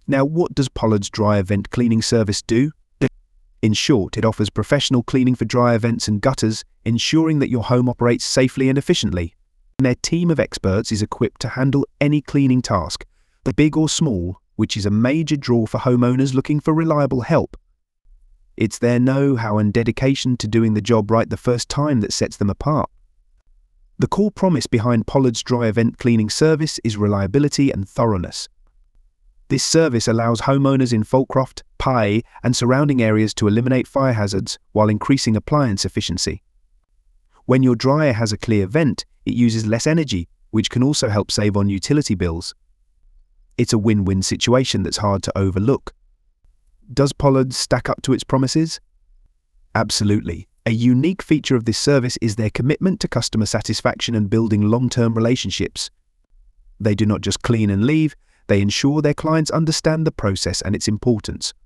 Now, what does Pollard's Dry Event Cleaning Service do? In short, it offers professional cleaning for dry events and gutters, ensuring that your home operates safely and efficiently. Their team of experts is equipped to handle any cleaning task, big or small, which is a major draw for homeowners looking for reliable help. It's their know-how and dedication to doing the job right the first time that sets them apart. The core promise behind Pollard's Dry Event Cleaning Service is reliability and thoroughness. This service allows homeowners in Falcroft, Pye, and surrounding areas to eliminate fire hazards while increasing appliance efficiency. When your dryer has a clear vent, it uses less energy, which can also help save on utility bills. It's a win-win situation that's hard to overlook. Does Pollard's stack up to its promises? Absolutely. A unique feature of this service is their commitment to customer satisfaction and building long-term relationships. They do not just clean and leave, they ensure their clients understand the process and its importance,